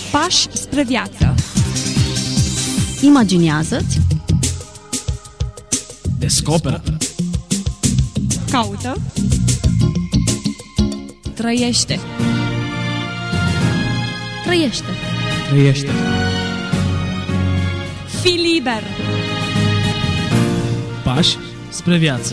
Pași spre viață. Imaginează-ți, descoperă, Caută, trăiește. trăiește. trăiește. Fii liber. Pași spre viață.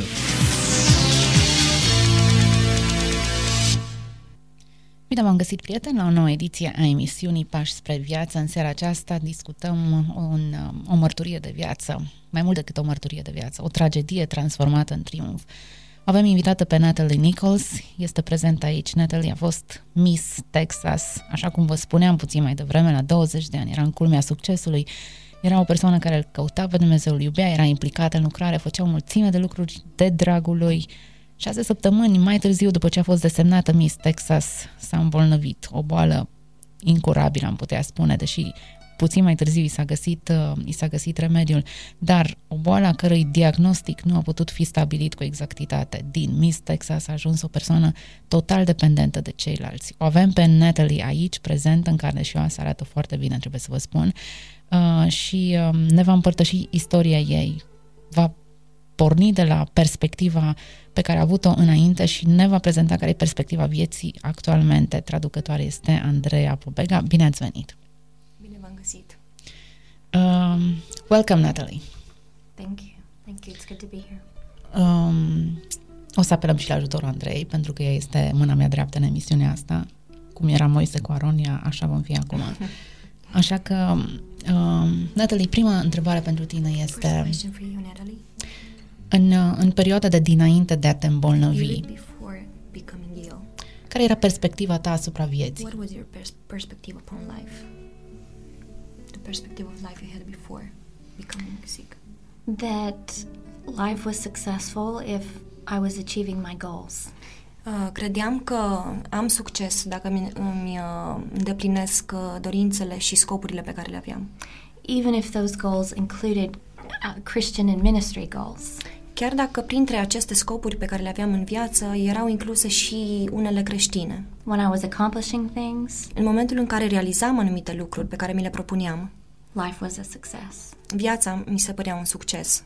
Bine v-am găsit, prieteni, la o nouă ediție a emisiunii Pași spre viață. În seara aceasta discutăm o mărturie de viață, mai mult decât o mărturie de viață, o tragedie transformată în triumf. Avem invitată pe Natalie Nichols, este prezentă aici. Natalie a fost Miss Texas, așa cum vă spuneam puțin mai devreme, la 20 de ani, era în culmea succesului, era o persoană care îl căuta pe Dumnezeu, îl iubea, era implicată în lucrare, făcea o mulțime de lucruri de dragul lui. 6 săptămâni mai târziu, după ce a fost desemnată Miss Texas, s-a îmbolnăvit. O boală incurabilă, am putea spune, deși puțin mai târziu i s-a găsit remediul, dar o boală a cărei diagnostic nu a putut fi stabilit cu exactitate. Din Miss Texas a ajuns o persoană total dependentă de ceilalți. O avem pe Natalie aici, prezentă în carne și oasă, arată foarte bine, trebuie să vă spun, și ne va împărtăși istoria ei. Va porni de la perspectiva pe care a avut-o înainte și ne va prezenta care e perspectiva vieții actualmente. Traducătoare este Andreea Pobega. Bine ați venit! Bine v-am găsit! Welcome, Natalie! Thank you. Thank you. It's good to be here. O să apelăm și la ajutorul Andrei, pentru că ea este mâna mea dreaptă în emisiunea asta. Cum era Moise cu Aronia, așa vom fi acum. Așa că, Natalie, prima întrebare pentru tine este... First question for you, Natalie. În perioada de dinainte de a te îmbolnăvi, Before becoming ill, care era perspectiva ta asupra vieții? what was your perspective upon life? The perspective of life you had before becoming sick. That life was successful if I was achieving my goals. Credeam că am succes dacă îmi îndeplinesc dorințele și scopurile pe care le aveam. Even if those goals included Christian and ministry goals. Chiar dacă printre aceste scopuri pe care le aveam în viață erau incluse și unele creștine. When I was accomplishing things, În momentul în care realizam anumite lucruri pe care mi le propuneam, life was a success. viața mi se părea un succes.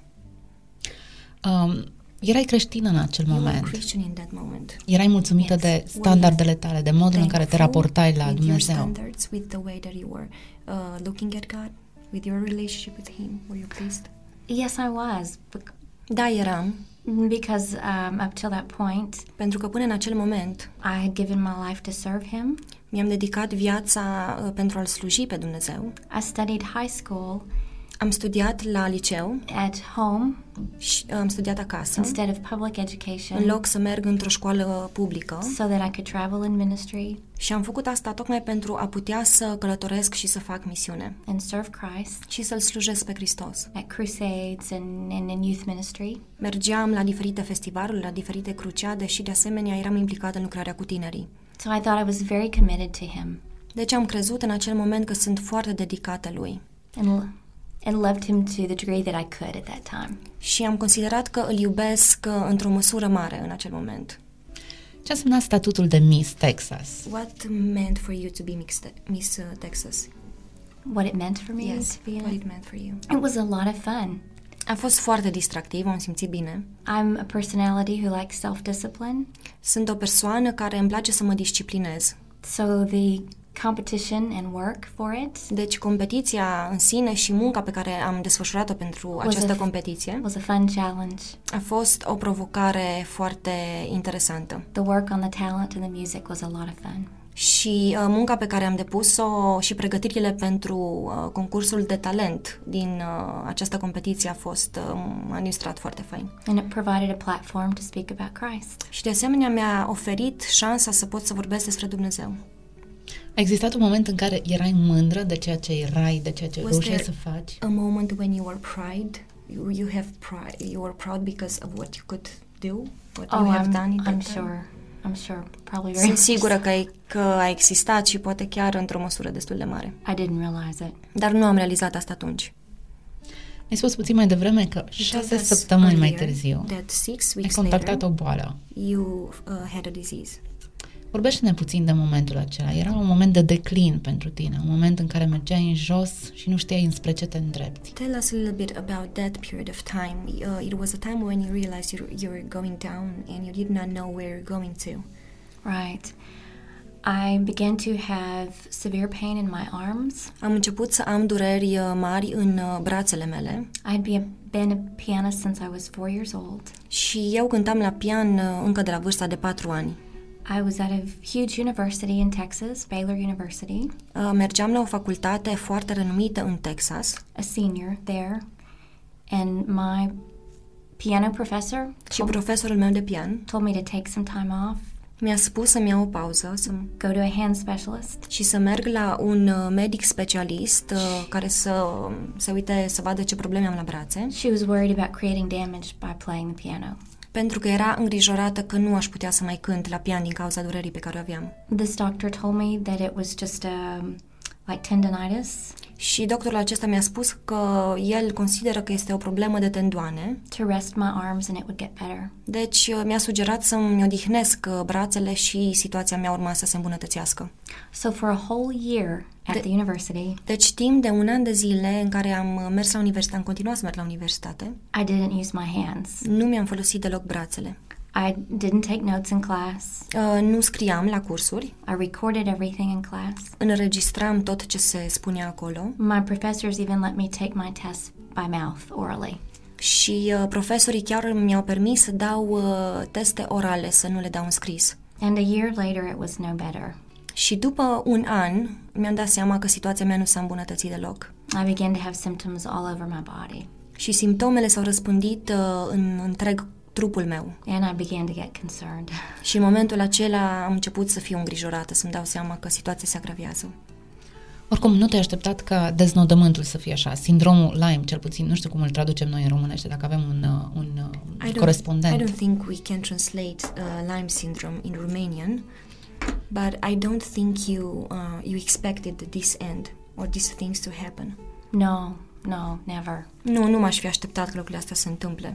Erai creștină în acel You were moment. Christian in that moment. Erai mulțumită Yes. de standardele tale, de modul în care te Thankful raportai la with your Dumnezeu. standards, with the way that you were looking at God, with your relationship with Him. Were you pleased? Yes, I was, Da, eram, because up till that point, pentru că până în acel moment I had given my life to serve Him. mi-am dedicat viața pentru a-L sluji pe Dumnezeu. I studied high school Am studiat la liceu at home și am studiat acasă, instead of public în education, loc să merg într-o școală publică, so that I could travel in ministry și am făcut asta tocmai pentru a putea să călătoresc și să fac misiune and serve Christ și să-L slujesc pe Hristos. at crusades and in youth ministry. Mergeam la diferite festivaluri, la diferite cruciade și de asemenea eram implicată în lucrarea cu tinerii. So I thought I was very committed to Him Deci am crezut în acel moment că sunt foarte dedicată Lui and loved Him to the degree that I could at that time. și am considerat că Îl iubesc într-o măsură mare în acel moment. Ce a însemnat statutul de Miss Texas? What meant for you to be Miss Texas? What it meant for me Yes, to be what in it meant for you. it was a lot of fun. A fost foarte distractiv, am simțit bine. I'm a personality who likes self-discipline, Sunt o persoană care îmi place să mă disciplinez. so the competition and work for it Deci competiția în sine și munca pe care am desfășurat-o pentru această competiție was a fun challenge. a fost o provocare foarte interesantă. The work on the talent and the music was a lot of fun. Și munca pe care am depus-o și pregătirile pentru concursul de talent din această competiție m-a ilustrat foarte fain. And it provided a platform to speak about Christ. Și de asemenea mi-a oferit șansa să pot să vorbesc despre Dumnezeu. A existat un moment în care erai mândră de ceea ce erai, de ceea ce Was reușeai there să faci? a moment when you were proud because of what you could do, what you have done in that time? I'm sure, probably very Sunt sigură că a existat și poate chiar într-o măsură destul de mare. I didn't realize it. Dar nu am realizat asta atunci. Ai spus puțin mai devreme că 6 săptămâni mai târziu that 6 ai weeks contactat later, o boală. you had a disease. Vorbește-ne puțin de momentul acela. Era un moment de declin pentru tine, un moment în care mergeai în jos și nu știai înspre ce te îndrepti. Tell us a little bit about that period of time. It was a time when you realized you were going down and you did not know where you're going to. Right. I began to have severe pain in my arms. Am început să am dureri mari în brațele mele. Been a pianist since I was 4 years old. Și eu cântam la pian încă de la vârsta de 4 ani. I was at a huge university in Texas, Baylor University. Mergeam la o facultate foarte renumită în Texas. A senior there. And my piano professor Și profesorul meu de pian told me to take some time off. Mi-a spus să-mi iau o pauză, Go to a hand specialist. Și să merg la un medic specialist care să se uite să vadă ce probleme am la brațe. She was worried about creating damage by playing the piano. Pentru că era îngrijorată că nu aș putea să mai cânt la pian din cauza durerii pe care o aveam. This doctor told me that it was just like tendonitis. Și doctorul acesta mi-a spus că el consideră că este o problemă de tendoane. To rest my arms and it would get better. Deci mi-a sugerat să-mi odihnesc brațele și situația mea urma să se îmbunătățească. So for a whole year at the university. Deci timp de 1 an de zile în care am mers la universitate, am continuat să merg la universitate. I didn't use my hands. Nu mi-am folosit deloc brațele. I didn't take notes in class. Nu scriam la cursuri. I recorded everything in class. Înregistram tot ce se spunea acolo. My professors even let me take my tests by mouth, orally. Și profesorii chiar mi-au permis să dau teste orale, să nu le dau în scris. And a year later it was no better. Și după 1 an mi-am dat seama că situația mea nu s-a îmbunătățit deloc. I began to have symptoms all over my body. Și simptomele s-au răspândit în întreg trupul meu. And I began to get concerned. Și în momentul acela am început să fiu îngrijorată, să-mi dau seama că situația se agravează. Oricum, nu te-ai așteptat ca deznodământul să fie așa, sindromul Lyme, cel puțin, nu știu cum îl traducem noi în românește, dacă avem un corespondent. I don't think we can translate Lyme syndrome in Romanian, but I don't think you expected this end or these things to happen. No, never. Nu m-aș fi așteptat că lucrurile astea se întâmple.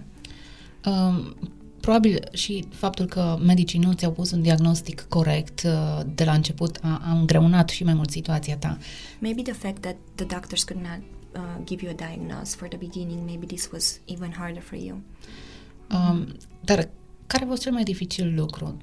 Probabil și faptul că medicii nu ți-au pus un diagnostic corect de la început a îngreunat și mai mult situația ta. Maybe the fact that the doctors could not give you a diagnosis for the beginning, maybe this was even harder for you. Dar care a fost cel mai dificil lucru?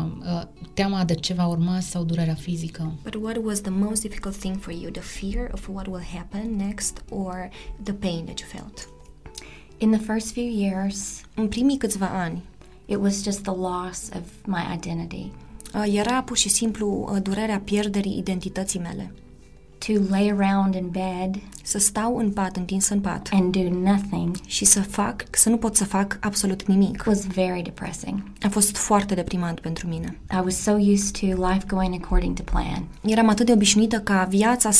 Teama de ce va urma sau durerea fizică? But what was the most difficult thing for you? The fear of what will happen next or the pain that you felt? In the first few years, în primii câțiva ani, it was just the loss of my identity. Era pur și simplu durerea pierderii identității mele. To lay around in bed, să stau în pat, întinsă în pat, and do nothing, și să nu pot să fac absolut nimic. Was very depressing. A fost foarte deprimant pentru mine. I was so used to life going according to plan. Eram atât de obișnuită ca viața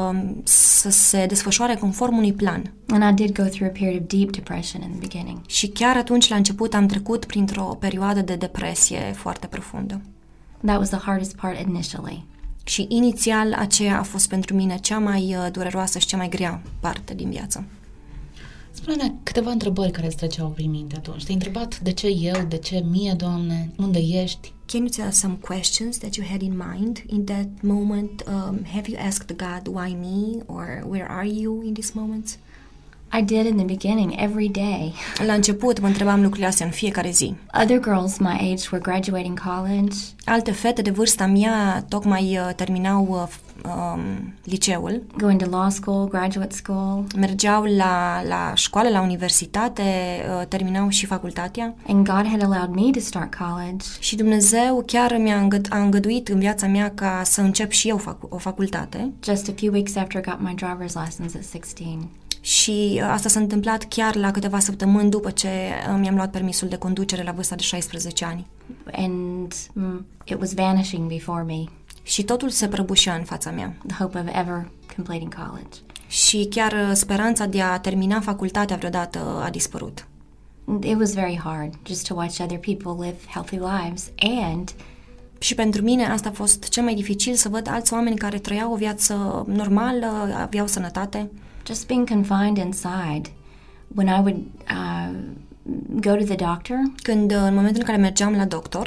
să se desfășoare conform unui plan. And I did go through a period of deep depression in the beginning. Și chiar atunci, la început, am trecut printr-o perioadă de depresie foarte profundă. That was the hardest part initially. Și inițial aceea a fost pentru mine cea mai dureroasă și cea mai grea parte din viață. Spune-ne câteva întrebări care îți treceau prin minte atunci. Te-ai întrebat de ce eu, de ce mie, Doamne, unde ești? Can you tell us some questions that you had in mind in that moment? Have you asked God why me or where are you in these moments? I did in the beginning, every day. La început mă întrebam lucrurile astea în fiecare zi. Other girls my age were graduating college. Alte fete de vârsta mea tocmai terminau liceul. Going to law school, graduate school. Mergeau la școală, la universitate, terminau și facultatea. And God had allowed me to start college. Și Dumnezeu chiar a îngăduit în viața mea ca să încep și eu o facultate. Just a few weeks after I got my driver's license at 16. Și asta s-a întâmplat chiar la câteva săptămâni după ce mi-am luat permisul de conducere la vârsta de 16 ani. And it was vanishing before me. Și totul se prăbușea în fața mea. The hope of ever completing college. Și chiar speranța de a termina facultatea vreodată a dispărut. It was very hard just to watch other people live healthy lives, and și pentru mine asta a fost cel mai dificil, să văd alți oameni care trăiau o viață normală, aveau sănătate. Just being confined inside. When I would go to the doctor, când în momentul în care mergeam la doctor,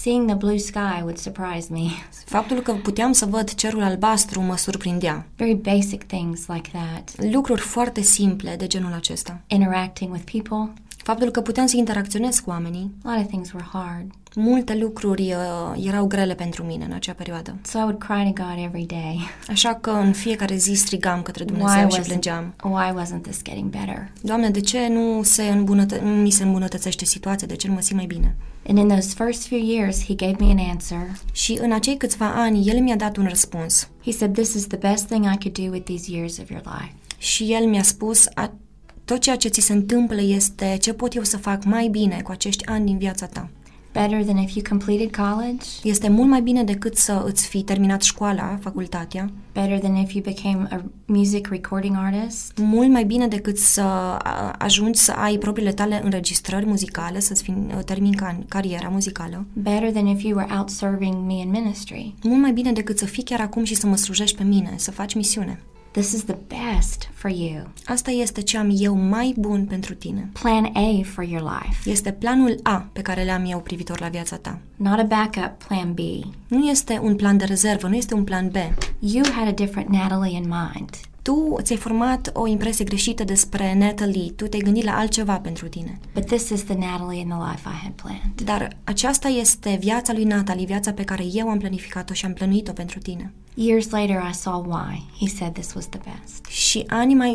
Seeing the blue sky would surprise me. Faptul că puteam să văd cerul albastru mă surprindea. Very basic things like that. Lucruri foarte simple de genul acesta. Interacting with people. Faptul că puteam să interacționez cu oamenii. A lot of things were hard. Multe lucruri erau grele pentru mine în acea perioadă. So I would cry to God every day. Așa că în fiecare zi strigam către Dumnezeu și plângeam. Why wasn't this getting better? Doamne, de ce nu mi se îmbunătățește situația? De ce nu mă simt mai bine? And in those first few years, he gave me an answer. Și în acei câțiva ani, El mi-a dat un răspuns. He said, "This is the best thing I could do with these years of your life." Și El mi-a spus, tot ceea ce ți se întâmplă este ce pot eu să fac mai bine cu acești ani din viața ta. Better than if you completed college. Este mult mai bine decât să îți fi terminat școala, facultatea. Better than if you became a music recording artist. Mult mai bine decât să ajungi să ai propriile tale înregistrări muzicale, să-ți termini cariera muzicală. Better than if you were out serving me in ministry. Mult mai bine decât să fii chiar acum și să mă slujești pe mine, să faci misiune. This is the best for you. Asta este ce am eu mai bun pentru tine. Plan A for your life. Este planul A pe care le-am eu privitor la viața ta. Not a backup plan B. Nu este un plan de rezervă, nu este un plan B. You had a different Natalie in mind. Tu ți-ai format o impresie greșită despre Natalie, tu te-ai gândit la altceva pentru tine. But this is the Natalie in the life I had planned. Dar aceasta este viața lui Natalie, viața pe care eu am planificat-o și am plănuit-o pentru tine. Years later I saw why. He said this was the best. Și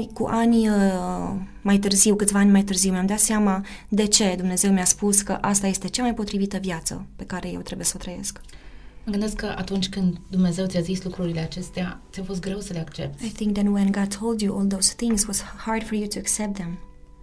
câțiva ani mai târziu, mi-am dat seama de ce Dumnezeu mi-a spus că asta este cea mai potrivită viață pe care eu trebuie să o trăiesc. Mă gândesc că atunci când Dumnezeu ți-a zis lucrurile acestea, ți-a fost greu să le accepti. I think that when God told you all those things, it was hard for you to accept them.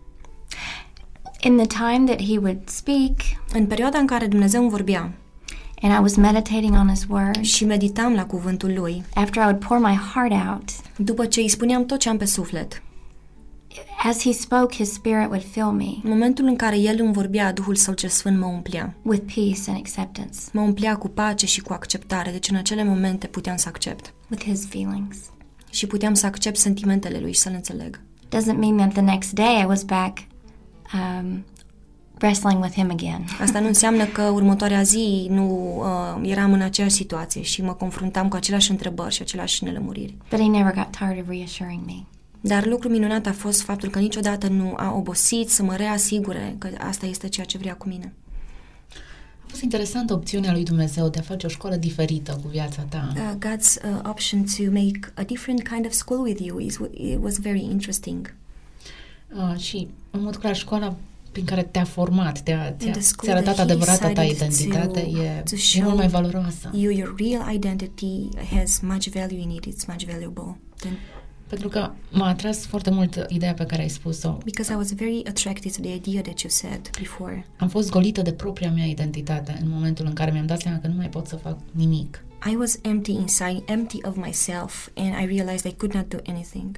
In the time that he would speak, în perioada în care Dumnezeu îmi vorbea, and I was meditating on his word, și meditam la cuvântul lui, after I would pour my heart out, după ce îi spuneam tot ce am pe suflet, as he spoke, his spirit would fill me. În momentul în care el îmi vorbea, Duhul Său cel Sfânt mă umplea. With peace and acceptance. Mă umplea cu pace și cu acceptare, deci în acele momente puteam să accept. With his feelings. Și puteam să accept sentimentele lui și să le înțeleg. Doesn't mean that the next day I was back wrestling with him again. Asta nu înseamnă că următoarea zi nu eram în aceeași situație și mă confruntam cu aceleași întrebări și aceleași nelămuriri. But he never got tired of reassuring me. Dar lucru minunat a fost faptul că niciodată nu a obosit să mă reasigure că asta este ceea ce vrea cu mine. A fost interesantă opțiunea lui Dumnezeu de a face o școală diferită cu viața ta. God's option to make a different kind of school with you it was very interesting. Și în mod clar școala prin care te-a format, ți-a arătat adevărata ta identitate, e mult mai valoroasă. Your real identity has much value in it. It's much valuable. Pentru că m-a atras foarte mult ideea pe care ai spus-o. Because I was very attracted to the idea that you said before. Am fost golită de propria mea identitate în momentul în care mi-am dat seama că nu mai pot să fac nimic. I was empty inside, empty of myself, and I realized I could not do anything.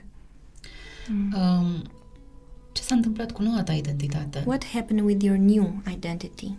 Ce s-a întâmplat cu noua ta identitate? What happened with your new identity?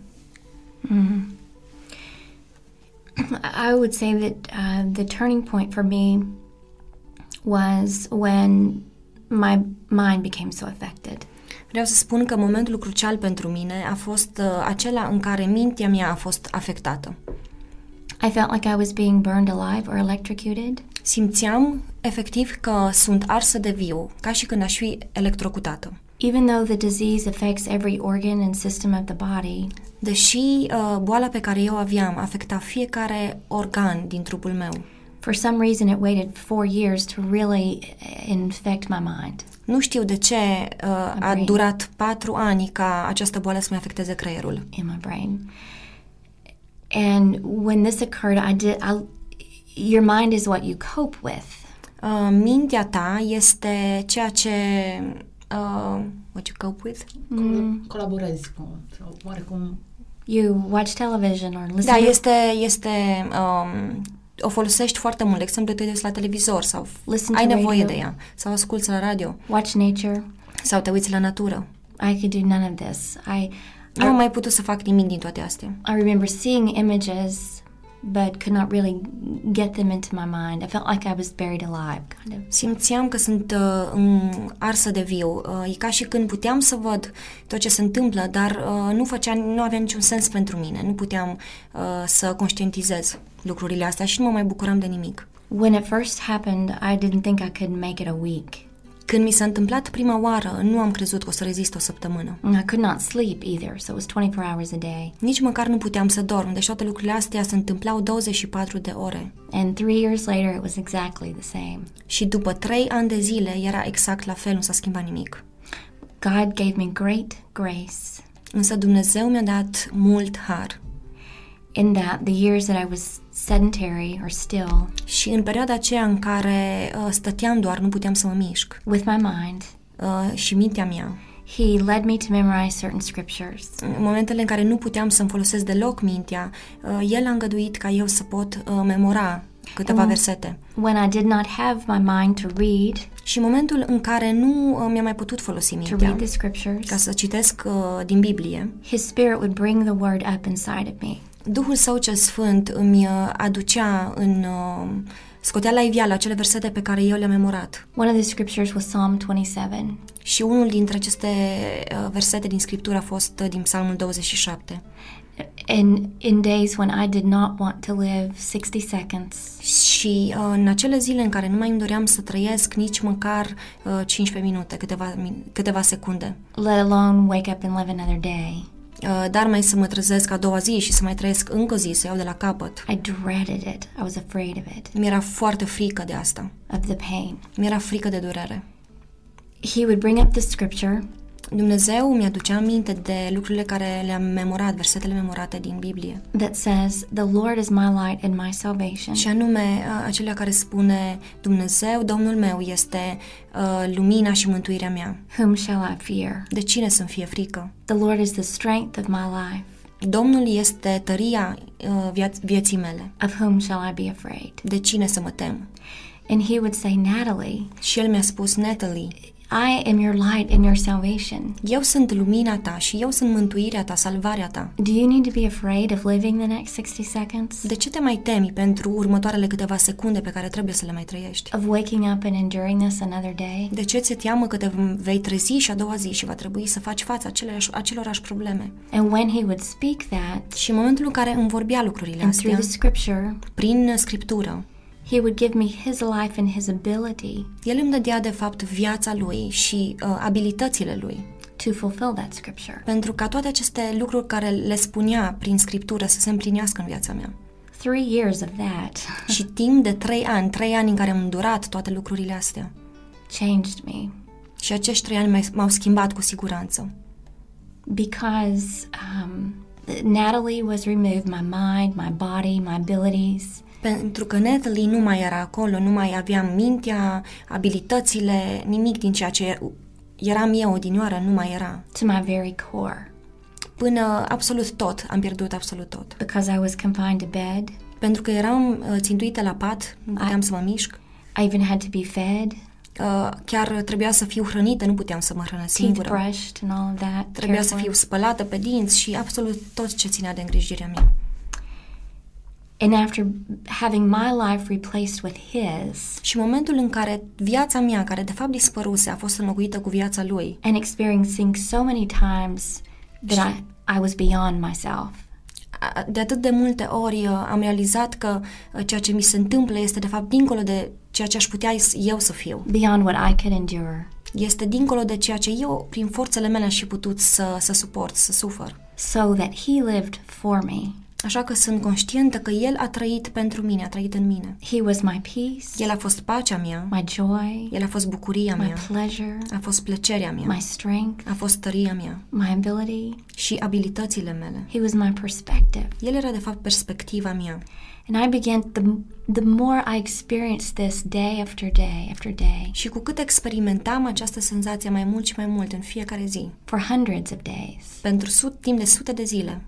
I would say that the turning point for me was when my mind became so affected. Vreau să spun că momentul crucial pentru mine a fost acela în care mintea mea a fost afectată. I felt like I was being burned alive or electrocuted. Simțeam efectiv că sunt arsă de viu, ca și când aș fi electrocutată. Even though the disease affects every organ and system of the body, deși boala pe care eu aveam afecta fiecare organ din trupul meu. For some reason it waited 4 years to really infect my mind. Nu știu de ce a durat 4 ani ca această boală să mi afecteze creierul. In my brain. And when this occurred, your mind is what you cope with. Mintea ta este ceea ce what you cope with? Colaborezi cu, sau oarecum. You watch television or listen. Da, este o folosești foarte mult. De exemplu, te uiți la televizor sau ai nevoie de ea. Sau asculți la radio. Watch nature. Sau te uiți la natură. I could do none of this. Nu am mai putut să fac nimic din toate astea. I remember seeing images but could not really get them into my mind. I felt like I was buried alive, kind of. Simțeam că sunt arsă de viu. E ca și când puteam să văd tot ce se întâmplă, dar nu avea niciun sens pentru mine. Nu puteam să conștientizez lucrurile astea și nu mă mai bucuram de nimic. When it first happened, I didn't think I could make it a week. Când mi s-a întâmplat prima oară, nu am crezut că o să rezist o săptămână. I could not sleep either, so it was 24 hours a day. Nici măcar nu puteam să dorm, deci toate lucrurile astea se întâmplau 24 de ore. And 3 years later, it was exactly the same. Și după 3 ani de zile era exact la fel, nu s-a schimbat nimic. God gave me great grace. Însă Dumnezeu mi-a dat mult har. In that, the years that I was sedentary or still, și în perioada aceea în care stăteam doar, nu puteam să mă mișc, with my mind, și mintea mea, He led me to memorize certain scriptures. în momentele în care nu puteam să-mi folosesc deloc mintea, El a îngăduit ca eu să pot memora câteva versete. When I did not have my mind to read, și în momentul în care nu mi-a mai putut folosi to mintea read the scriptures, ca să citesc din Biblie, His Spirit would bring the word up inside of me. Duhul Său cel Sfânt îmi aducea scotea la iveală acele versete pe care eu le-am memorat. One of the scriptures was Psalm 27. Și unul dintre aceste versete din Scriptură a fost din Psalmul 27. In days when I did not want to live 60 seconds. Și în acele zile în care nu mai îmi doream să trăiesc nici măcar 15 minute, câteva secunde. Let alone wake up and live another day. Dar mai să mă trezesc a doua zi și să mai trăiesc încă o zi, să iau de la capăt. I dreaded it. I was afraid of it. Mi-era foarte frică de asta. Of the pain. Mi-era frică de durere. He would bring up the scripture. Dumnezeu mi-aducea aminte de lucrurile care le-am memorat, versetele memorate din Biblie. That says, "The Lord is my light and my salvation." Și anume, acelea care spune, Dumnezeu, Domnul meu, este lumina și mântuirea mea. Whom shall I fear? De cine să-mi fie frică? The Lord is the strength of my life. Domnul este tăria vieții mele. Of whom shall I be afraid? De cine să mă tem? And he would say, Natalie. Și el mi-a spus, Natalie, I am your light and your salvation. Eu sunt lumina ta și eu sunt mântuirea ta, salvarea ta. Do you need to be afraid of living the next 60 seconds? De ce te mai temi pentru următoarele câteva secunde pe care trebuie să le mai trăiești? Of waking up and enduring this another day? De ce ți-e teamă că te vei trezi și a doua zi și va trebui să faci față acelorași probleme? And when he would speak that, și în momentul în care îmi vorbea lucrurile and astea, through the scripture, prin Scriptură, he would give me his life and his ability. El îmi dădea de fapt viața lui și abilitățile lui. To fulfill that scripture. Pentru ca toate aceste lucruri care le spunea prin Scriptură să se împlinească în viața mea. 3 years of that. Și timp de 3 ani în care am îndurat toate lucrurile astea. Changed me. Și acești 3 ani m-au schimbat cu siguranță. Because Natalie was removed, my mind, my body, my abilities. Pentru că Natalie nu mai era acolo, nu mai aveam mintea, abilitățile, nimic din ceea ce eram eu odinioară nu mai era. To my very core. Până absolut tot, am pierdut absolut tot. Because I was confined to bed. Pentru că eram țintuită la pat, nu puteam să mă mișc. I even had to be fed. Chiar trebuia să fiu hrănită, nu puteam să mă hrănesc singură. Teeth brushed and all of that. Trebuia să fiu spălată pe dinți și absolut tot ce ținea de îngrijirea mea. And after having my life replaced with his, și în momentul în care viața mea, care de fapt dispăruse, a fost înlocuită cu viața lui, and experiencing so many times that I was beyond myself. De atât de multe ori am realizat că ceea ce mi se întâmplă este de fapt dincolo de ceea ce aș putea eu să fiu. Beyond what I could endure. Este dincolo de ceea ce eu, prin forțele mele, aș fi putut să suport, să sufăr. So that he lived for me. Așa că sunt conștientă că El a trăit pentru mine, a trăit în mine. He was my peace. El a fost pacea mea. My joy. El a fost bucuria mea. My pleasure. A fost plăcerea mea. My strength. A fost tăria mea. My ability. Și abilitățile mele. He was my perspective. El era de fapt perspectiva mea. And I began the more I experienced this day after day after day. Și cu cât experimentam această senzație mai mult și mai mult în fiecare zi. For hundreds of days. Pentru timp de sute de zile.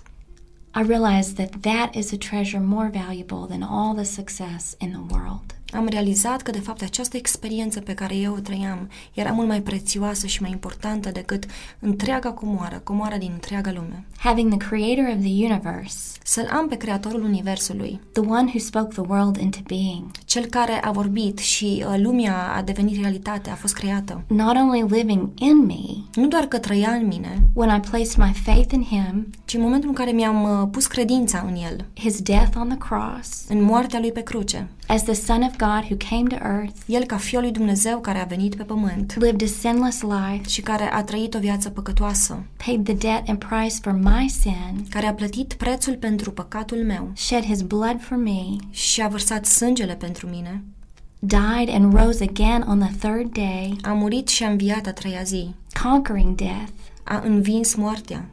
I realized that is a treasure more valuable than all the success in the world. am realizat că, de fapt, această experiență pe care eu o trăiam era mult mai prețioasă și mai importantă decât întreaga comoară din întreaga lume. Having the creator of the universe, Să-l am pe creatorul universului, the one who spoke the world into being, cel care a vorbit și lumea a devenit realitate, a fost creată. not only living in me, Nu doar că trăia în mine, when I placed my faith in him, ci în momentul în care mi-am pus credința în el, his death on the cross, în moartea lui pe cruce, as the Son of God who came to earth, el ca Fiul lui Dumnezeu care a venit pe pământ lived a sinless life, și care a trăit o viață păcătoasă, paid the debt and price for my sin, care a plătit prețul pentru păcatul meu shed his blood for me, și a vărsat sângele pentru mine, died and rose again on the third day, a murit și a înviat a treia zi, conquering death, a învins moartea,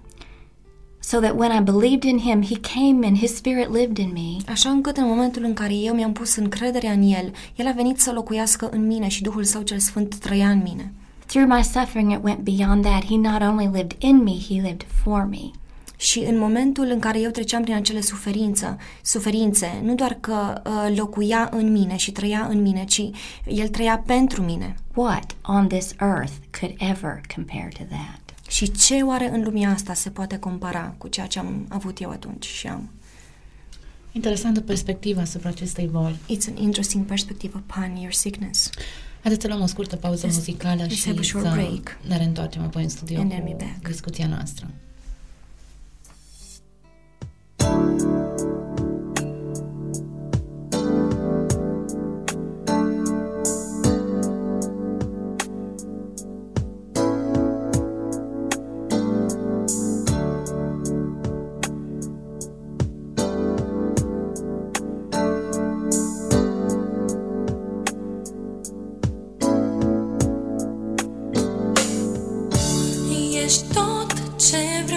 so that when I believed in him, he came and his spirit lived in me. așa încât în momentul în care eu mi-am pus încrederea în el, el a venit să locuiască în mine și Duhul Său cel Sfânt trăia în mine. Through my suffering, it went beyond that. He not only lived in me, he lived for me. Și în momentul în care eu treceam prin acele suferințe, nu doar că locuia în mine și trăia în mine, ci el trăia pentru mine. What on this earth could ever compare to that? Și ce oare în lumea asta se poate compara cu ceea ce am avut eu atunci și am? Interesantă perspectiva asupra acestei boli. It's an interesting perspective upon your sickness. Haideți să luăm o scurtă pauză muzicală let's și have a short să break. ne reîntoarcem apoi în studio And then cu be back. discuția noastră. Ești tot ce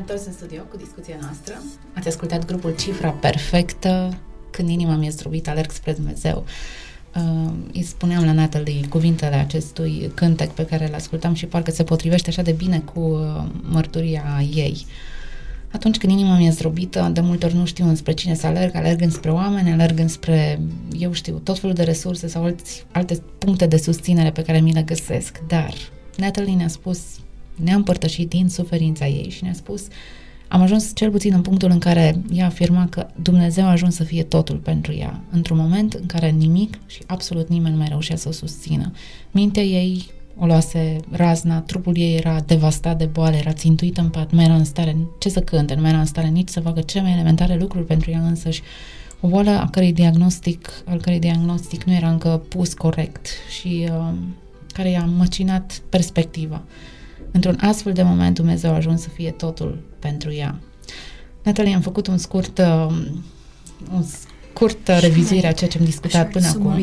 întors în studio cu discuția noastră. Ați ascultat grupul Cifra Perfectă, Când inima mi-e zdrobită, alerg spre Dumnezeu. Îi spuneam la Natalie cuvintele acestui cântec pe care îl ascultam și parcă se potrivește așa de bine cu mărturia ei. Atunci când inima mi-e zdrobită, de multe ori nu știu înspre cine să alerg înspre oameni, alerg înspre, eu știu, tot felul de resurse sau alte puncte de susținere pe care mi le găsesc. Dar Natalie ne-a spus, ne-a împărtășit din suferința ei și ne-a spus, am ajuns cel puțin în punctul în care ea afirma că Dumnezeu a ajuns să fie totul pentru ea, într-un moment în care nimic și absolut nimeni nu mai reușea să o susțină. Mintea ei o luase razna, trupul ei era devastat de boală, era țintuită în pat, nu era în stare ce să cânte, nu era în stare nici să facă cele mai elementare lucruri pentru ea însăși. O boală al cărei diagnostic nu era încă pus corect și care i-a măcinat perspectiva. Într-un astfel de moment Dumnezeu a ajuns să fie totul pentru ea. Natalie, am făcut un scurtă revizuire a ceea ce am discutat până acum.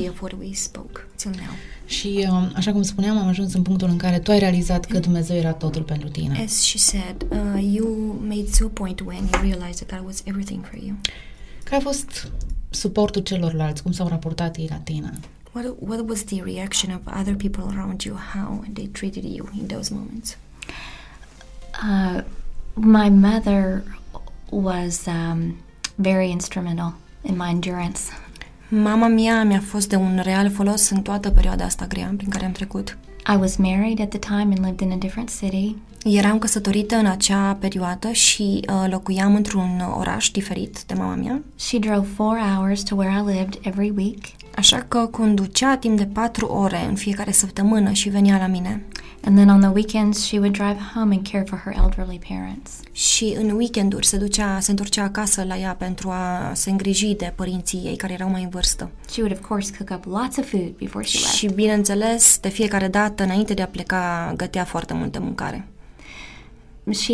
Și așa cum spuneam, am ajuns în punctul în care tu ai realizat că Dumnezeu era totul pentru tine. As she said, you made to a point when you realized that God was everything for you. Care a fost suportul celorlalți? Cum s-au raportat ei la tine? What was the reaction of other people around you? How they treated you in those moments? My mother was very instrumental in my endurance. Mama mea mi-a fost de un real folos în toată perioada asta grea prin care am trecut. I was married at the time and lived in a different city. Eram căsătorită în acea perioadă și locuiam într-un oraș diferit de mama mea. She drove 4 hours to where I lived every week. Așa că conducea timp de 4 ore în fiecare săptămână și venea la mine. And then on the weekends she would drive home and care for her elderly parents. Și în weekenduri se întorcea acasă la ea pentru a se îngriji de părinții ei care erau mai în vârstă. She would of course cook up lots of food before she left. Și bineînțeles, de fiecare dată înainte de a pleca, gătea foarte multă mâncare. She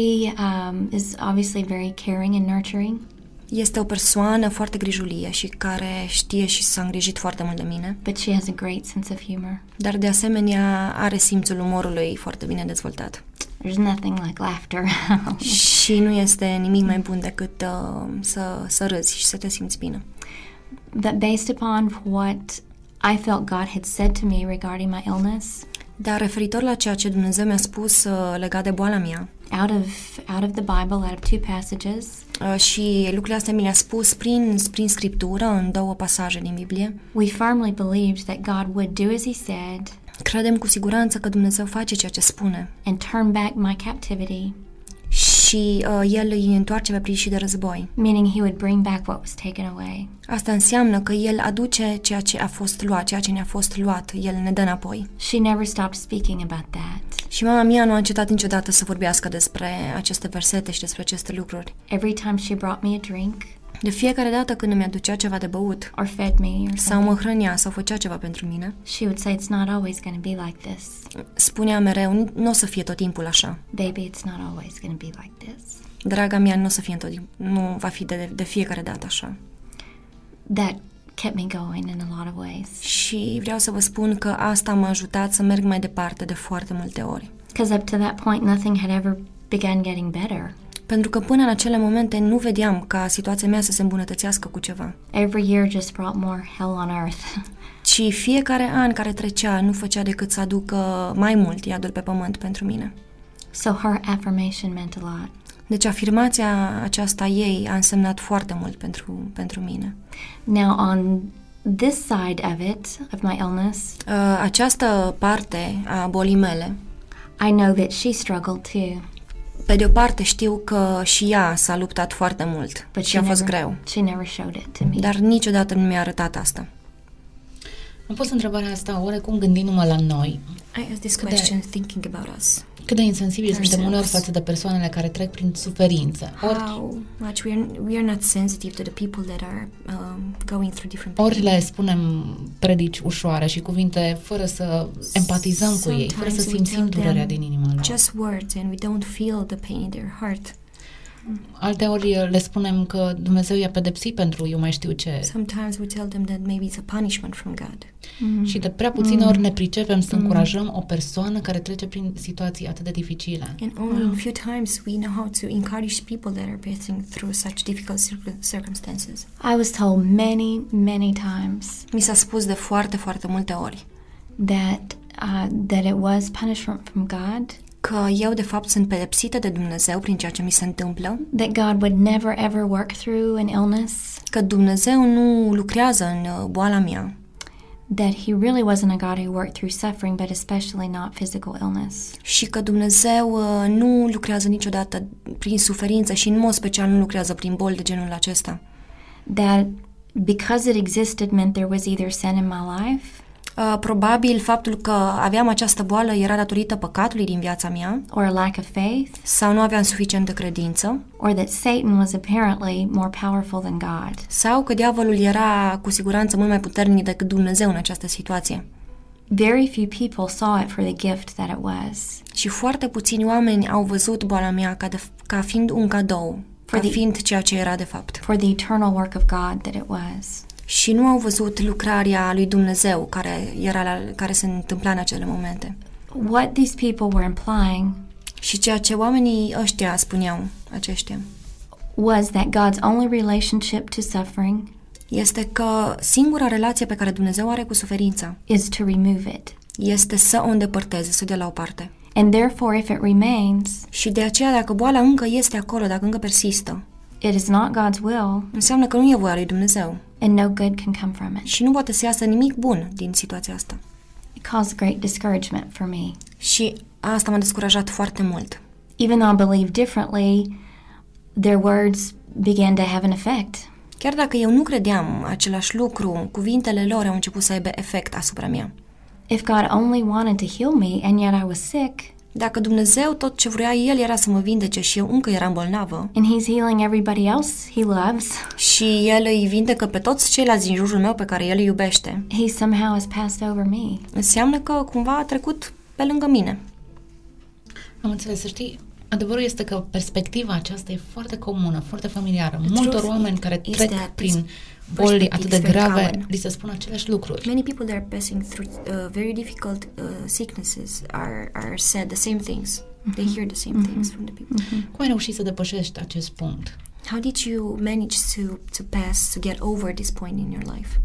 is obviously very caring and nurturing. Este o persoană foarte grijulie și care știe și s-a îngrijit foarte mult de mine. But she has a great sense of humor. Dar de asemenea are simțul umorului foarte bine dezvoltat. There's nothing like laughter. Și nu este nimic mai bun decât să râzi și să te simți bine. But based upon what I felt God had said to me regarding my illness, dar referitor la ceea ce Dumnezeu mi-a spus legat de boala mea, out of the Bible, out of 2 passages, și lucrurile astea mi le-a spus prin scriptură, în 2 pasaje din Biblie. We firmly believed that God would do as he said. Credem cu siguranță că Dumnezeu face ceea ce spune. And turn back my captivity. Și El îi întoarce pe prișii de război. Meaning he would bring back what was taken away. Asta înseamnă că El aduce ceea ce a fost luat, ceea ce ne-a fost luat, El ne dă înapoi. She never stopped speaking about that. Și mama mea nu a încetat niciodată să vorbească despre aceste versete și despre aceste lucruri. Every time she brought me a drink, de fiecare dată când îmi aducea ceva de băut, or fed me, sau mă hrănea, sau făcea ceva pentru mine, she would say, it's not always going to be like this. Spunea mereu, nu o să fie tot timpul așa. Baby, it's not always going to be like this. Draga mea, nu o să fie tot timpul, nu va fi de fiecare dată așa. That kept me going in a lot of ways. Și vreau să vă spun că asta m-a ajutat să merg mai departe de foarte multe ori. Because up to that point nothing had ever begun getting better. Pentru că până în acele momente nu vedeam ca situația mea să se îmbunătățească cu ceva. Every year just brought more hell on earth. Ci fiecare an care trecea nu făcea decât să aducă mai mult iadul pe pământ pentru mine. So her affirmation meant a lot. Deci afirmația aceasta ei a însemnat foarte mult pentru mine. Now on this side of it, of my illness, această parte a bolii mele, I know that she struggled too. Pe de o parte știu că și ea s-a luptat foarte mult și a fost greu. She never showed it to me. Dar niciodată nu mi-a arătat asta. Am pus întrebarea asta oarecum gândindu-mă la noi. I asked this question thinking about us. Cât de insensibili suntem uneori față de persoanele care trec prin suferință. How much we are not sensitive to the people that are going through different ori le spunem predici ușoare și cuvinte fără să empatizăm cu ei, fără să simțim durerea din inima lor. Just words and we don't feel the pain in their heart. Alteori le spunem că Dumnezeu i-a pedepsit pentru eu mai știu ce. Sometimes we tell them that maybe it's a punishment from God. Și de prea puține ori ne pricepem să încurajăm o persoană care trece prin situații atât de dificile. And only in few times we know how to encourage people that are passing through such difficult circumstances. I was told many, many times Mi s-a spus de foarte, foarte multe ori that it was punishment from God, că eu de fapt sunt pedepsită de Dumnezeu prin ceea ce mi se întâmplă, that God would never ever work through an illness, că Dumnezeu nu lucrează în boala mea, that He really wasn't a God who worked through suffering, but especially not physical illness. și că Dumnezeu nu lucrează niciodată prin suferință și în mod special nu lucrează prin boli de genul acesta. That because it existed meant there was either sin in my life, Probabil faptul că aveam această boală era datorită păcatului din viața mea, or a lack of faith, sau nu aveam suficientă credință, or that Satan was apparently more powerful than God. sau că diavolul era cu siguranță mult mai puternic decât Dumnezeu în această situație. Very few people saw it for the gift that it was. Și foarte puțini oameni au văzut boala mea ca fiind un cadou, ca fiind ceea ce era de fapt. For the eternal work of God that it was. Și nu au văzut lucrarea lui Dumnezeu care se întâmpla în acele momente. What these people were implying Și ceea ce oamenii ăștia spuneau, aceștia, was that God's only relationship to suffering este că singura relație pe care Dumnezeu are cu suferința is to remove it. este să o îndepărteze, să o dea la o parte. And therefore, if it remains, Și de aceea, dacă boala încă este acolo, dacă încă persistă, it is not God's will, înseamnă că nu e voia lui Dumnezeu. and no good can come from it. Și nu poate să iasă nimic bun din situația asta. It caused great discouragement for me. Și asta m-a descurajat foarte mult. Even though I believed differently, their words began to have an effect. Chiar dacă eu nu credeam același lucru, cuvintele lor au început să aibă efect asupra mea. If God only wanted to heal me and yet I was sick, Dacă Dumnezeu tot ce vrea El era să mă vindece și eu încă eram bolnavă, and He's healing everybody else He loves, și El îi vindecă pe toți ceilalți din jurul meu pe care El îi iubește, He somehow has passed over me. înseamnă că cumva a trecut pe lângă mine. Am înțeles, să știi, adevărul este că perspectiva aceasta e foarte comună, foarte familiară. Multor oameni care trec prin boli atât de grave, li se spun aceleași lucruri. Many people that are passing through very difficult sicknesses are said the same things. They hear the same things from the people. Cum ai reușit să depășești acest punct? How did you manage to pass, to get over this point in your life?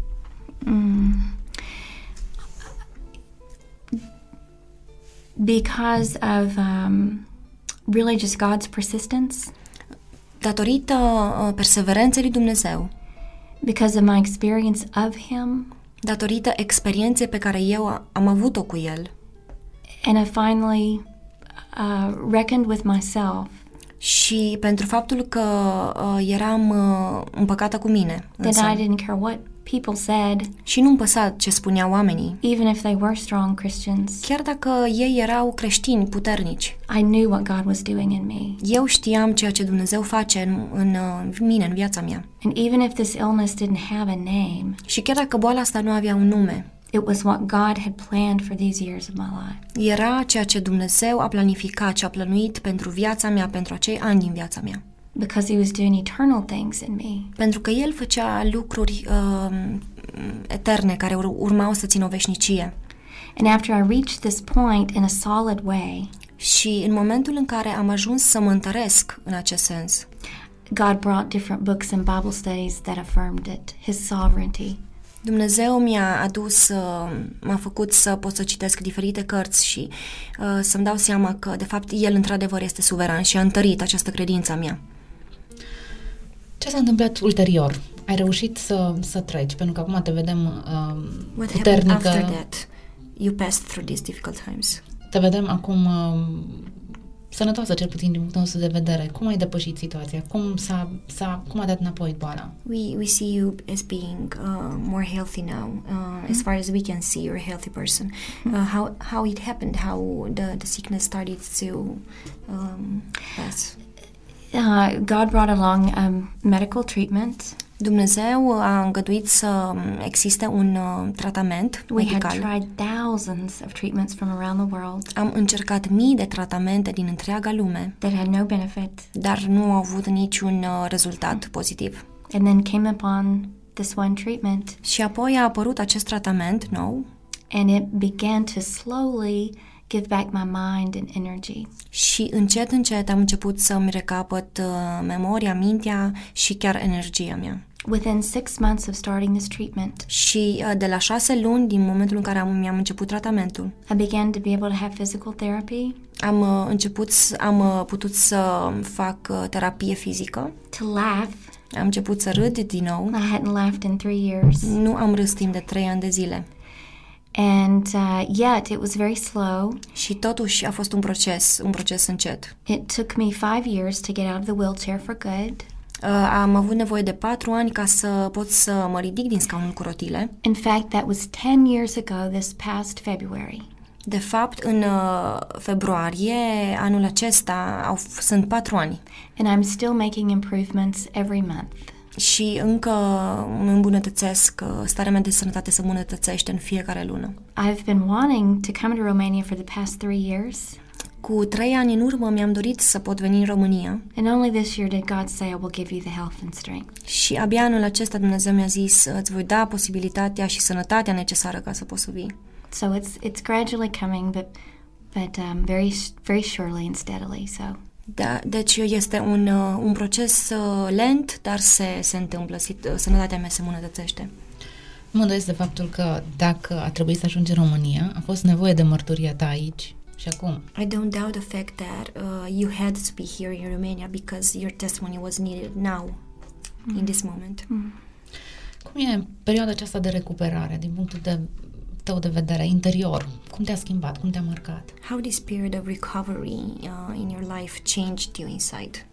Because of really just God's persistence, Datorită perseverenței lui Dumnezeu, because of my experience of Him, datorită experienței pe care eu am avut-o cu El, and I finally reckoned with myself și pentru faptul că eram împăcată cu mine însă, that I didn't care what people said, și nu-mi păsa ce spuneau oamenii, even if they were strong Christians. chiar dacă ei erau creștini puternici. I knew what God was doing in me. Eu știam ceea ce Dumnezeu face în mine, în viața mea. And even if this illness didn't have a name, Și chiar dacă boala asta nu avea un nume, it was what God had planned for these years of my life. era ceea ce Dumnezeu a planificat și a plănuit pentru viața mea, pentru acei ani din viața mea. Because He was doing eternal things in me. Pentru că El făcea lucruri eterne care urmau să țină o veșnicie. And after I reached this point in a solid way, Și în momentul în care am ajuns să mă întăresc în acest sens, God brought different books and Bible studies that affirmed it, His sovereignty. Dumnezeu m-a făcut să pot să citesc diferite cărți și să-mi dau seama că, de fapt, El într-adevăr este suveran și a întărit această credință a mea. Ce s-a întâmplat ulterior? Ai reușit să treci, pentru că acum te vedem What puternică. happened after that? You passed through these difficult times. Te vedem acum sănătoasă, cel puțin din punctul nostru de vedere. Cum ai depășit situația? Cum a dat înapoi boala? We see you as being more healthy now. As far as we can see, you're a healthy person. How it happened? How the sickness started to pass? God brought along medical treatment. Dumnezeu a îngăduit să existe un tratament We had medical. tried thousands of treatments from around the world Am încercat mii de tratamente din întreaga lume, that had no benefit. dar nu au avut niciun rezultat pozitiv. And then came upon this one treatment, Și apoi a apărut acest tratament nou and it began to slowly give back my mind and energy. și încet, încet am început să-mi recapăt memoria, mintea și chiar energia mea. Within 6 months of starting this treatment, Și de la 6 luni, din momentul în care mi-am început tratamentul, I began to be able to have physical therapy, am putut să fac terapie fizică, to laugh. am început să râd din nou. I hadn't laughed in 3 years. Nu am râs timp de 3 ani de zile. And yet it was very slow. Și totuși a fost un proces încet. It took me 5 years to get out of the wheelchair for good. Am avut nevoie de 4 ani ca să pot să mă ridic din scaunul cu rotile. In fact, that was 10 years ago this past February. De fapt, în februarie anul acesta sunt 4 ani. And I'm still making improvements every month. Și încă îmi îmbunătățesc, starea mea de sănătate se îmbunătățește în fiecare lună. I've been wanting to come to Romania for the past 3 years. Cu 3 ani în urmă mi-am dorit să pot veni în România. And only this year did God say, I will give you the health and strength. Și abia anul acesta Dumnezeu mi-a zis, îți voi da posibilitatea și sănătatea necesară ca să poți să vii. So it's gradually coming, but very surely and steadily. So Da, deci este un proces lent, dar se întâmplă. Sănătatea mea se îmbunătățește. Nu mă îndoiesc de faptul că dacă a trebuit să ajungi în România, a fost nevoie de mărturia ta aici și acum. I don't doubt the fact that you had to be here in Romania because your testimony was needed now, in this moment. Cum e perioada aceasta de recuperare din punctul tău de vedere interior? Cum te-a schimbat? Cum te-a marcat? How this period of recovery in your life changed you inside?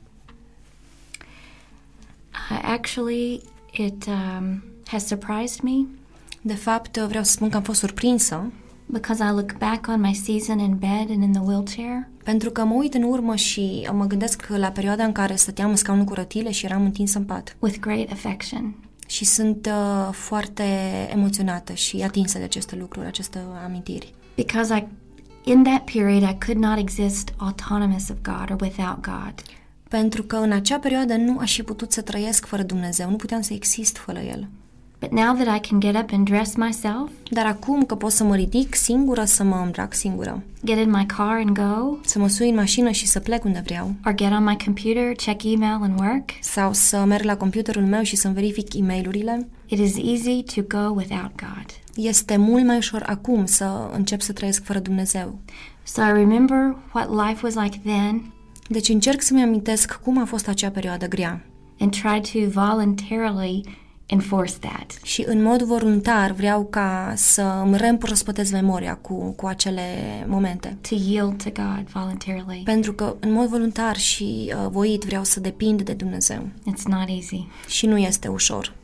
Actually, it has surprised me. De fapt, vreau să spun că am fost surprinsă Because I look back on my season in bed and in the wheelchair, pentru că mă uit în urmă și mă gândesc la perioada în care stăteam în scaunul cu rotile și eram întinsă în pat. with great affection. Și sunt foarte emoționată și atinsă de aceste lucruri, aceste amintiri. Because in that period, I could not exist autonomous of God or without God. Pentru că în acea perioadă nu aș fi putut să trăiesc fără Dumnezeu, nu puteam să exist fără El. But now that I can get up and dress myself, Dar acum că pot să mă ridic singură, să mă îmbrac singură, get in my car and go, să mă sui în mașină și să plec unde vreau, or get on my computer, check email and work, sau să merg la computerul meu și să-mi verific e-mail-urile, it is easy to go without God. este mult mai ușor acum să încep să trăiesc fără Dumnezeu. So I remember what life was like then Deci încerc să-mi amintesc cum a fost acea perioadă grea and try to voluntarily enforce that. și în mod voluntar vreau ca să îmi reîmprospătez memoria cu acele momente. To yield to God voluntarily. Pentru că în mod voluntar și voit vreau să depind de Dumnezeu It's not easy. și nu este ușor.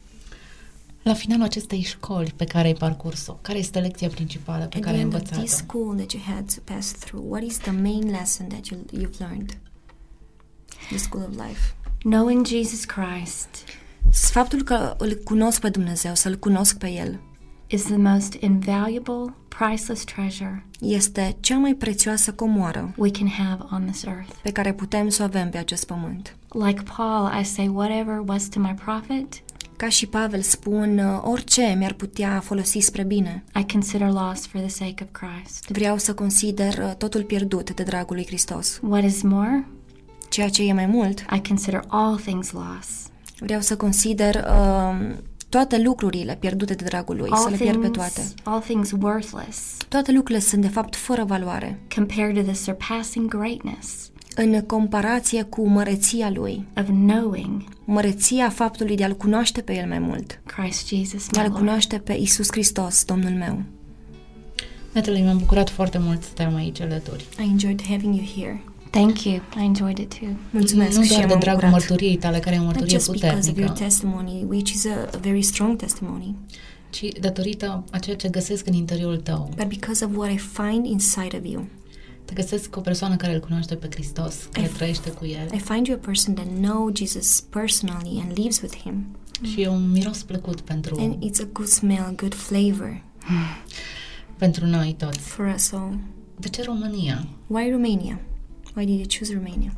La finalul acestei școli pe care ai parcurs-o, care este lecția principală pe care ai învățat-o? This school that you had to pass through, what is the main lesson that you've learned? The school of life. Knowing Jesus Christ Faptul că îl cunosc pe Dumnezeu, să-l cunosc pe El, is the most invaluable, priceless treasure este cea mai prețioasă comoară we can have on this earth. pe care putem să o avem pe acest pământ. Like Paul, I say, whatever was to my profit, Ca și Pavel spun, orice mi-ar putea folosi spre bine. I consider loss for the sake of Christ. Vreau să consider totul pierdut de dragul lui Hristos. What is more, Ceea ce e mai mult, I consider all things loss. vreau să consider toate lucrurile pierdute de dragul lui, să le pierd pe toate. All things worthless Toate lucrurile sunt de fapt fără valoare compared to the surpassing greatness în comparație cu măreția lui, of knowing măreția faptului de a-L cunoaște pe El mai mult, Christ Jesus, de my a-L Lord. cunoaște pe Iisus Hristos, Domnul meu. Natalie, mi-am bucurat foarte mult să te am aici alături. I enjoyed having you here. Thank you. I enjoyed it too. Mulțumesc Nu și doar eu de m-am dragul bucurat. mărturiei tale, care e o Not mărturie just because of your puternică, testimony, which is a very strong testimony, ci datorită a ceea ce găsesc în interiorul tău. but because of what I find inside of you. Te găsesc o persoană care îl cunoaște pe Hristos, care trăiește cu El. I find you a person that knows Jesus personally and lives with Him. Și e un miros plăcut pentru... And it's a good smell, good flavor pentru noi toți. for us all. De ce România? Why Romania? Why did you choose Romania?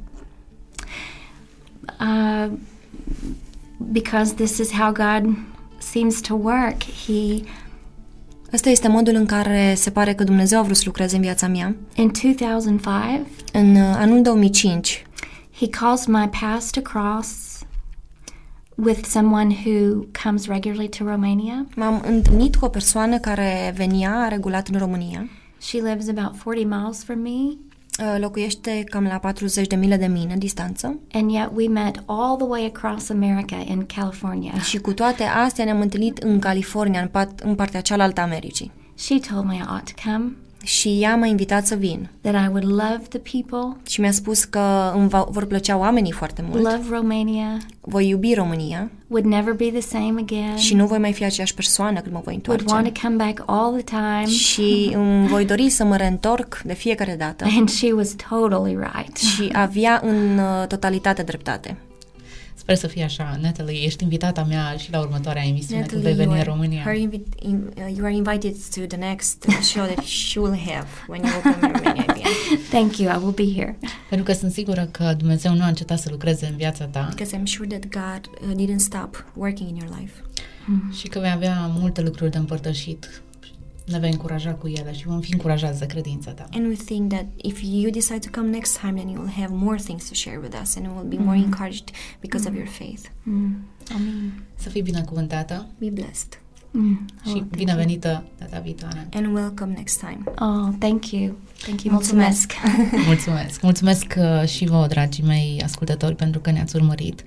Because this is how God seems to work. Ăsta este modul în care se pare că Dumnezeu a vrut să lucreze în viața mea. In 2005, În anul 2005, He calls my past across with someone who comes regularly to Romania. m-am întâlnit cu o persoană care venea regulat în România. She lives about 40 miles from me, Locuiește cam la 40 de mile de mine distanță. and yet we met all the way across America in California. Și cu toate astea ne-am întâlnit în California, în partea cealaltă a Americii. She told me I ought to come, Și ea m-a invitat să vin. that I would love the people, Și mi-a spus că îmi vor plăcea oamenii foarte mult. love Romania, Voi iubi România would never be the same again, și nu voi mai fi aceeași persoană când mă voi would want întoarce. to come back all the time. Și îmi voi dori să mă reîntorc de fiecare dată. And she was totally right. Și avea în totalitate dreptate. Sper să fie așa. Natalie, ești invitata mea și la următoarea emisiune când vei Natalie, veni în România. you are invited to the next show that she will have when you will come in Romania again. Thank you. I will be here. Pentru că sunt sigură că Dumnezeu nu a încetat să lucreze în viața ta Because I'm sure that God didn't stop working in your life. și că vei avea multe lucruri de împărtășit. Ne vei încuraja cu ele și vom fi încurajați de credința ta. And we think that if you decide to come next time, then you will have more things to share with us and we will be more encouraged because of your faith. Amen. Să fii binecuvântată Be blessed și binevenită data viitoare. and welcome next time. Oh, thank you. Thank you. Mulțumesc. Mulțumesc! Mulțumesc și vouă, dragii mei ascultători, pentru că ne-ați urmărit.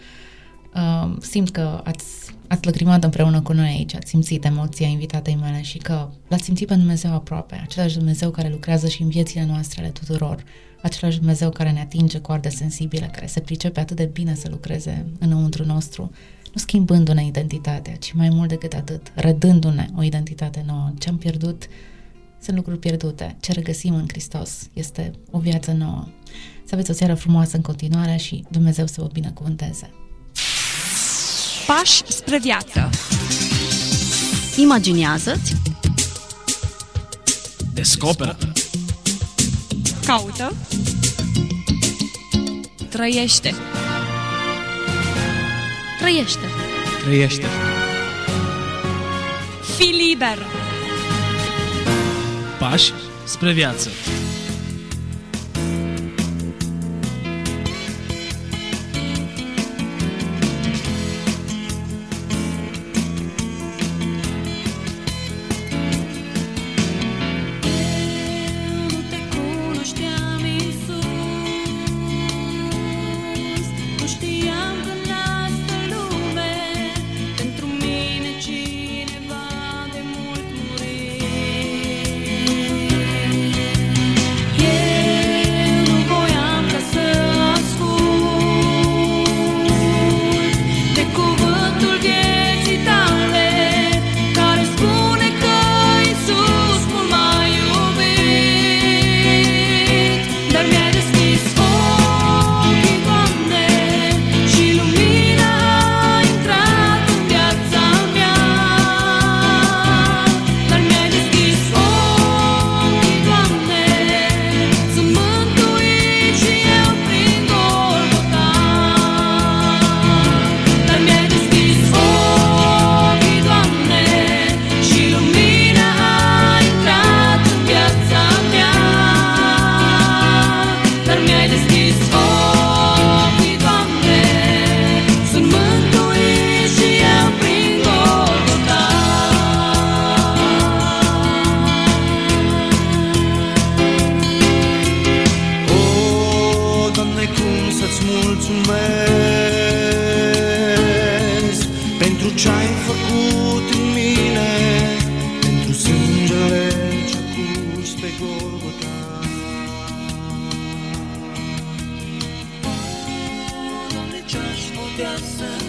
Simt că ați lăcrimat împreună cu noi aici, ați simțit emoția invitatei mele și că l-ați simțit pe Dumnezeu aproape, același Dumnezeu care lucrează și în viețile noastre ale tuturor, același Dumnezeu care ne atinge coarde sensibile, care se pricepe atât de bine să lucreze înăuntru nostru, nu schimbându-ne identitatea, ci mai mult decât atât, redându-ne o identitate nouă. Ce am pierdut sunt lucruri pierdute, ce regăsim în Hristos este o viață nouă. Să aveți o seară frumoasă în continuare și Dumnezeu să vă binecuvânteze. Pași spre viață. Imaginează-ți, descoperă, Caută. Trăiește. trăiește. Fii liber. Pași spre viață. mulțumesc pentru ce-ai făcut în mine, pentru sângele ce-a curs pe Golgota. Doamne, ce-aș putea să